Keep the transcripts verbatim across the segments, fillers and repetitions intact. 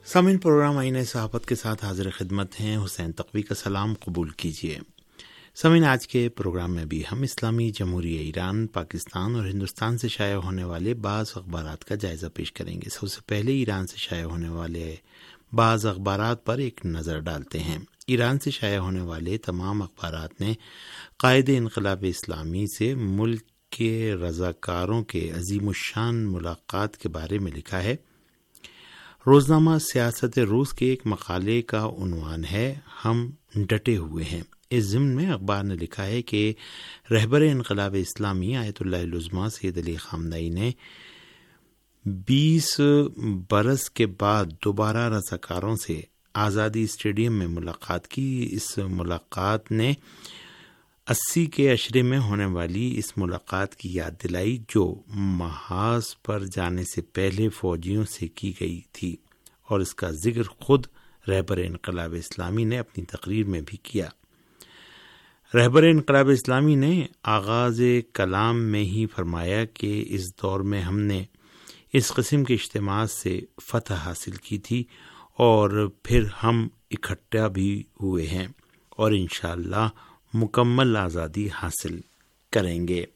سامعین، پروگرام آئین صحافت کے ساتھ حاضر خدمت ہیں۔ حسین تقوی کا سلام قبول کیجیے۔ سامعین، آج کے پروگرام میں بھی ہم اسلامی جمہوریہ ایران، پاکستان اور ہندوستان سے شائع ہونے والے بعض اخبارات کا جائزہ پیش کریں گے۔ سب سے پہلے ایران سے شائع ہونے والے بعض اخبارات پر ایک نظر ڈالتے ہیں۔ ایران سے شائع ہونے والے تمام اخبارات نے قائد انقلاب اسلامی سے ملک کے رضاکاروں کے عظیم الشان ملاقات کے بارے میں لکھا ہے۔ روزنامہ سیاست روس کے ایک مقالے کا عنوان ہے ہم ڈٹے ہوئے ہیں۔ اس ضمن میں اخبار نے لکھا ہے کہ رہبر انقلاب اسلامی آیت اللہ العظمیٰ سید علی خامنئی نے بیس برس کے بعد دوبارہ رضاکاروں سے آزادی اسٹیڈیم میں ملاقات کی۔ اس ملاقات نے اسی کے عشرے میں ہونے والی اس ملاقات کی یاد دلائی جو محاذ پر جانے سے پہلے فوجیوں سے کی گئی تھی، اور اس کا ذکر خود رہبر انقلاب اسلامی نے اپنی تقریر میں بھی کیا۔ رہبر انقلاب اسلامی نے آغاز کلام میں ہی فرمایا کہ اس دور میں ہم نے اس قسم کے اجتماعات سے فتح حاصل کی تھی، اور پھر ہم اکٹھا بھی ہوئے ہیں اور انشاءاللہ مکمل آزادی حاصل کریں گے۔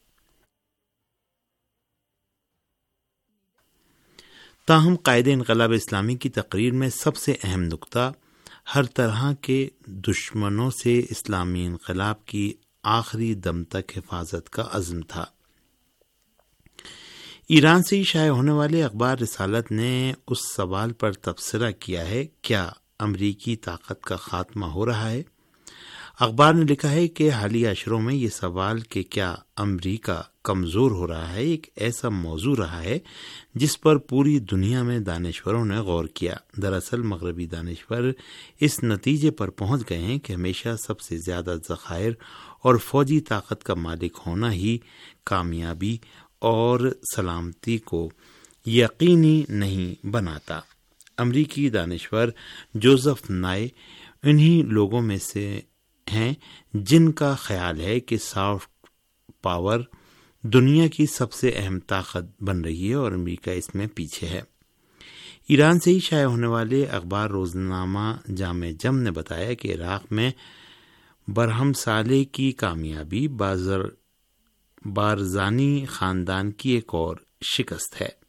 تاہم قائد انقلاب اسلامی کی تقریر میں سب سے اہم نقطہ ہر طرح کے دشمنوں سے اسلامی انقلاب کی آخری دم تک حفاظت کا عزم تھا۔ ایران سے شائع ہونے والے اخبار رسالت نے اس سوال پر تبصرہ کیا ہے، کیا امریکی طاقت کا خاتمہ ہو رہا ہے؟ اخبار نے لکھا ہے کہ حالیہ اشروں میں یہ سوال کہ کیا امریکہ کمزور ہو رہا ہے ایک ایسا موضوع رہا ہے جس پر پوری دنیا میں دانشوروں نے غور کیا۔ دراصل مغربی دانشور اس نتیجے پر پہنچ گئے ہیں کہ ہمیشہ سب سے زیادہ ذخائر اور فوجی طاقت کا مالک ہونا ہی کامیابی اور سلامتی کو یقینی نہیں بناتا۔ امریکی دانشور جوزف نائے انہی لوگوں میں سے ہیں جن کا خیال ہے کہ سافٹ پاور دنیا کی سب سے اہم طاقت بن رہی ہے اور امریکہ اس میں پیچھے ہے۔ ایران سے ہی شائع ہونے والے اخبار روزنامہ جامع جم نے بتایا کہ عراق میں برہم صالح کی کامیابی بازر بارزانی خاندان کی ایک اور شکست ہے۔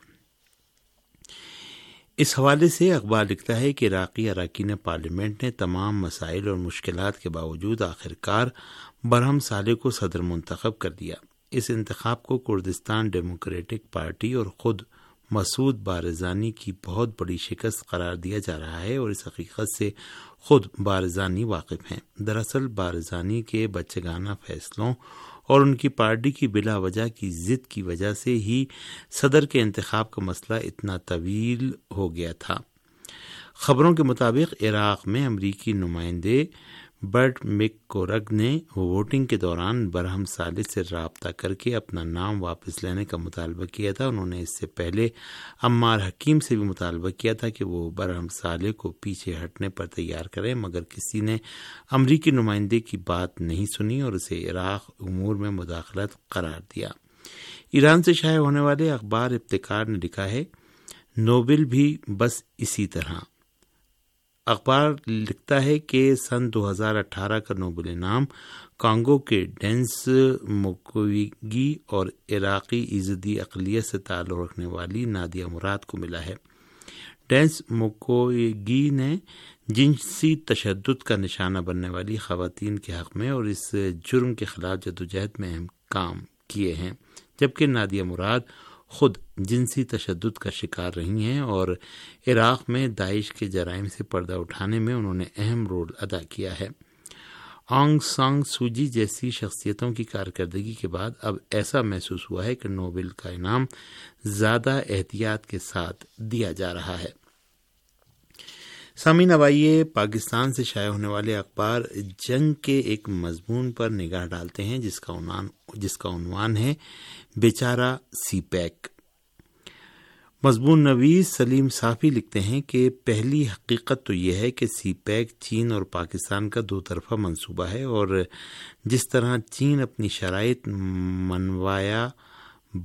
اس حوالے سے اخبار لکھتا ہے کہ عراقی اراکین پارلیمنٹ نے تمام مسائل اور مشکلات کے باوجود آخرکار برہم صالح کو صدر منتخب کر دیا۔ اس انتخاب کو کردستان ڈیموکریٹک پارٹی اور خود مسعود بارزانی کی بہت بڑی شکست قرار دیا جا رہا ہے، اور اس حقیقت سے خود بارزانی واقف ہیں۔ دراصل بارزانی کے بچگانہ فیصلوں اور ان کی پارٹی کی بلا وجہ کی ضد کی وجہ سے ہی صدر کے انتخاب کا مسئلہ اتنا طویل ہو گیا تھا۔ خبروں کے مطابق عراق میں امریکی نمائندے برٹ مک کورگ نے ووٹنگ کے دوران برہم صالح سے رابطہ کر کے اپنا نام واپس لینے کا مطالبہ کیا تھا۔ انہوں نے اس سے پہلے عمار حکیم سے بھی مطالبہ کیا تھا کہ وہ برہم صالح کو پیچھے ہٹنے پر تیار کریں، مگر کسی نے امریکی نمائندے کی بات نہیں سنی اور اسے عراق امور میں مداخلت قرار دیا۔ ایران سے شائع ہونے والے اخبار ابتکار نے لکھا ہے نوبل بھی بس اسی طرح۔ اخبار لکھتا ہے کہ سن دو ہزار اٹھارہ کا نوبل انعام کانگو کے ڈینس مکویگی اور عراقی ایزدی اقلیت سے تعلق رکھنے والی نادیہ مراد کو ملا ہے۔ ڈینس مکویگی نے جنسی تشدد کا نشانہ بننے والی خواتین کے حق میں اور اس جرم کے خلاف جدوجہد میں اہم کام کیے ہیں، جبکہ نادیہ مراد خود جنسی تشدد کا شکار رہی ہیں اور عراق میں داعش کے جرائم سے پردہ اٹھانے میں انہوں نے اہم رول ادا کیا ہے۔ آنگ سان سوچی جیسی شخصیتوں کی کارکردگی کے بعد اب ایسا محسوس ہوا ہے کہ نوبل کا انعام زیادہ احتیاط کے ساتھ دیا جا رہا ہے۔ سامعین، اب آئیے پاکستان سے شائع ہونے والے اخبار جنگ کے ایک مضمون پر نگاہ ڈالتے ہیں جس کا عنوان جس کا عنوان ہے بیچارہ سی پیک۔ مضمون نویس سلیم صافی لکھتے ہیں کہ پہلی حقیقت تو یہ ہے کہ سی پیک چین اور پاکستان کا دو طرفہ منصوبہ ہے، اور جس طرح چین اپنی شرائط منوایا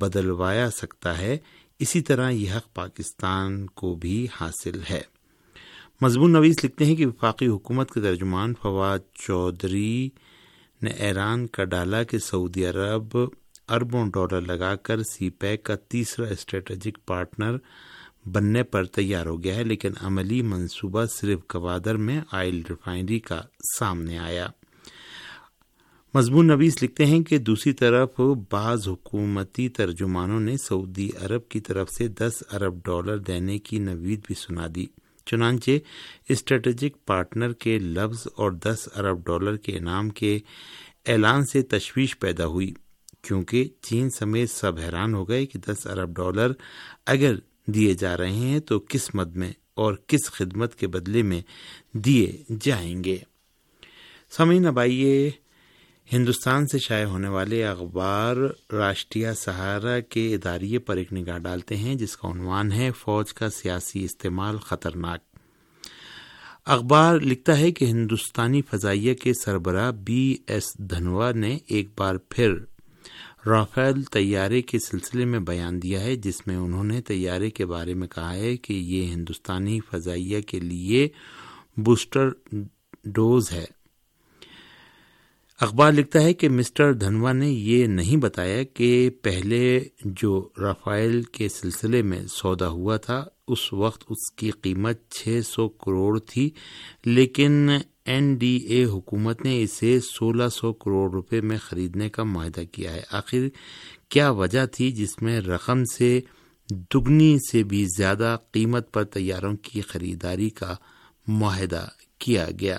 بدلوایا سکتا ہے، اسی طرح یہ حق پاکستان کو بھی حاصل ہے۔ مضمون نویس لکھتے ہیں کہ وفاقی حکومت کے ترجمان فواد چودھری نے ایران کا ڈالا کہ سعودی عرب اربوں ڈالر لگا کر سی پیک کا تیسرا اسٹریٹجک پارٹنر بننے پر تیار ہو گیا ہے، لیکن عملی منصوبہ صرف گوادر میں آئل ریفائنری کا سامنے آیا۔ مضمون نویس لکھتے ہیں کہ دوسری طرف بعض حکومتی ترجمانوں نے سعودی عرب کی طرف سے دس ارب ڈالر دینے کی نوید بھی سنا دی۔ چنانچہ اسٹریٹجک پارٹنر کے لفظ اور دس ارب ڈالر کے انعام کے اعلان سے تشویش پیدا ہوئی، کیونکہ چین سمیت سب حیران ہو گئے کہ دس ارب ڈالر اگر دیے جا رہے ہیں تو کس مد میں اور کس خدمت کے بدلے میں دیے جائیں گے۔ سامعین، اب آئیے ہندوستان سے شائع ہونے والے اخبار راشٹریہ سہارا کے اداریے پر ایک نگاہ ڈالتے ہیں، جس کا عنوان ہے فوج کا سیاسی استعمال خطرناک۔ اخبار لکھتا ہے کہ ہندوستانی فضائیہ کے سربراہ بی ایس دھنوا نے ایک بار پھر رافیل طیارے کے سلسلے میں بیان دیا ہے، جس میں انہوں نے طیارے کے بارے میں کہا ہے کہ یہ ہندوستانی فضائیہ کے لیے بوسٹر ڈوز ہے۔ اخبار لکھتا ہے کہ مسٹر دھنوا نے یہ نہیں بتایا کہ پہلے جو رافیل کے سلسلے میں سودا ہوا تھا اس وقت اس کی قیمت چھ سو کروڑ تھی، لیکن این ڈی اے حکومت نے اسے سولہ سو کروڑ روپے میں خریدنے کا معاہدہ کیا ہے۔ آخر کیا وجہ تھی جس میں رقم سے دگنی سے بھی زیادہ قیمت پر طیاروں کی خریداری کا معاہدہ کیا گیا؟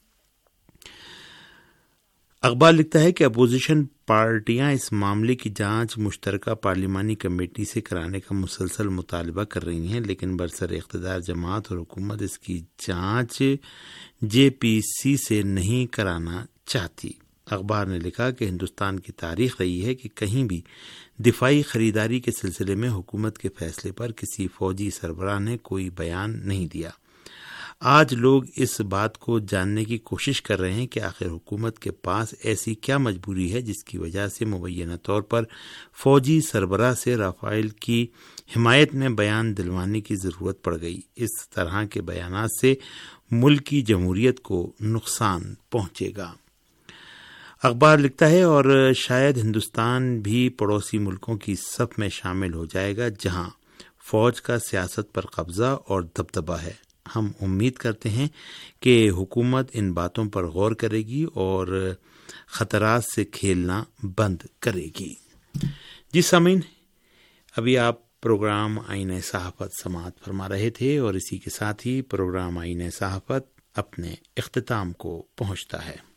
اخبار لکھتا ہے کہ اپوزیشن پارٹیاں اس معاملے کی جانچ مشترکہ پارلیمانی کمیٹی سے کرانے کا مسلسل مطالبہ کر رہی ہیں، لیکن برسر اقتدار جماعت اور حکومت اس کی جانچ جے پی سی سے نہیں کرانا چاہتی۔ اخبار نے لکھا کہ ہندوستان کی تاریخ رہی ہے کہ کہیں بھی دفاعی خریداری کے سلسلے میں حکومت کے فیصلے پر کسی فوجی سربراہ نے کوئی بیان نہیں دیا۔ آج لوگ اس بات کو جاننے کی کوشش کر رہے ہیں کہ آخر حکومت کے پاس ایسی کیا مجبوری ہے جس کی وجہ سے مبینہ طور پر فوجی سربراہ سے رافیل کی حمایت میں بیان دلوانے کی ضرورت پڑ گئی۔ اس طرح کے بیانات سے ملک کی جمہوریت کو نقصان پہنچے گا۔ اخبار لکھتا ہے اور شاید ہندوستان بھی پڑوسی ملکوں کی صف میں شامل ہو جائے گا جہاں فوج کا سیاست پر قبضہ اور دبدبہ ہے۔ ہم امید کرتے ہیں کہ حکومت ان باتوں پر غور کرے گی اور خطرات سے کھیلنا بند کرے گی۔ جی سامعین، ابھی آپ پروگرام آئینہ صحافت سماعت فرما رہے تھے اور اسی کے ساتھ ہی پروگرام آئینہ صحافت اپنے اختتام کو پہنچتا ہے۔